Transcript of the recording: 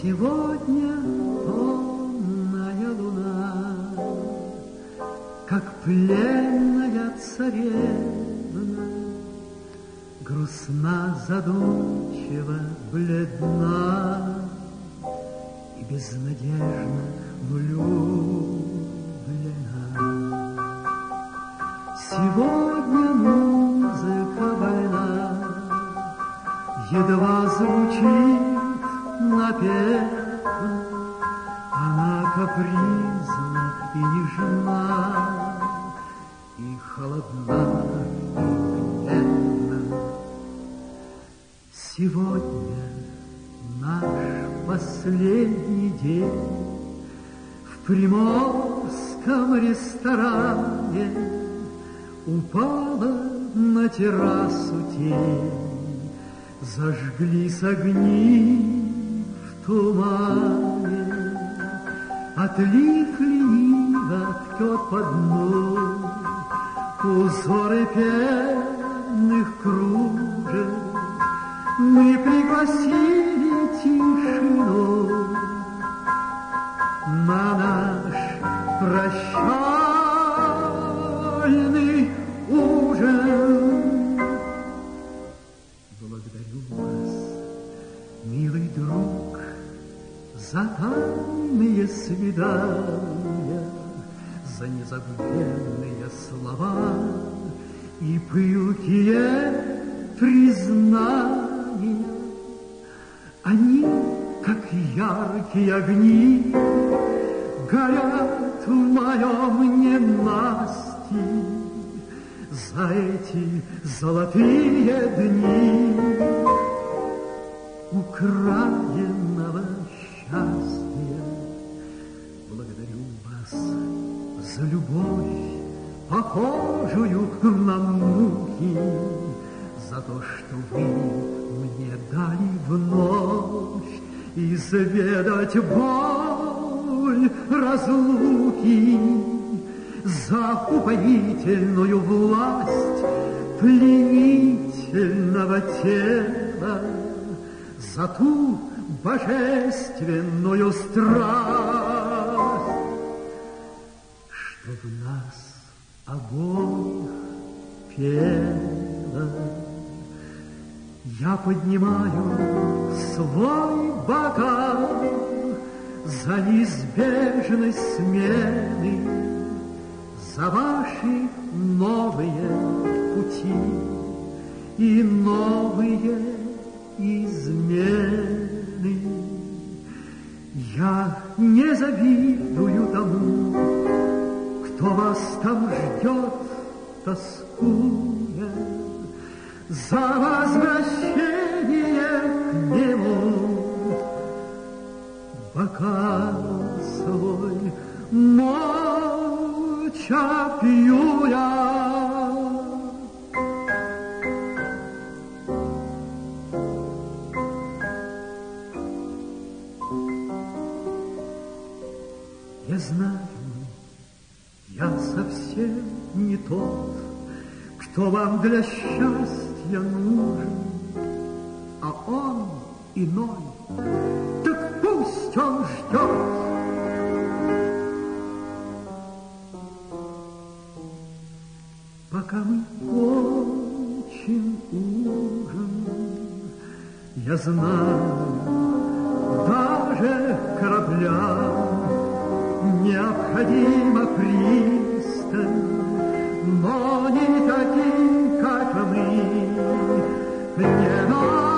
Сегодня томная луна, как пленная царевна, грустна, задумчива, бледна и безнадежно влюблена. Сегодня музыка больна, едва звучит напевно, она капризна и нежна, и холодна, и гневна. Сегодня наш последний день в приморском ресторане. Упала на террасу тень, зажглись огни в тумане. Отлив лениво ткет по дну узоры пенных кружев. Мы пригласили тишину на наш прощальный ужин. Благодарю вас, милый друг, за тайные свидания, за незабвенные слова и пылкие признания. Они, как яркие огни, горят в моем ненастье. За эти золотые дни украденного счастья благодарю вас за любовь, похожую на муки, за то, что вы мне дали вновь изведать боль разлуки, за упоительную власть пленительного тела, за ту божественную страсть, что в нас обоих пела. Я поднимаю свой бокал за неизбежность смены, за ваши новые пути и новые измены. Я не завидую тому, кто вас там ждет, тоскуя за возвращение к нему. Бокал свой молча пью я. Я знаю, я совсем не тот, кто вам для счастья нужен, а он иной. Так пусть он ждет. Пока мы кончим ужин, я знаю, даже кораблям необходима пристань, но не таким, как мы, не надо.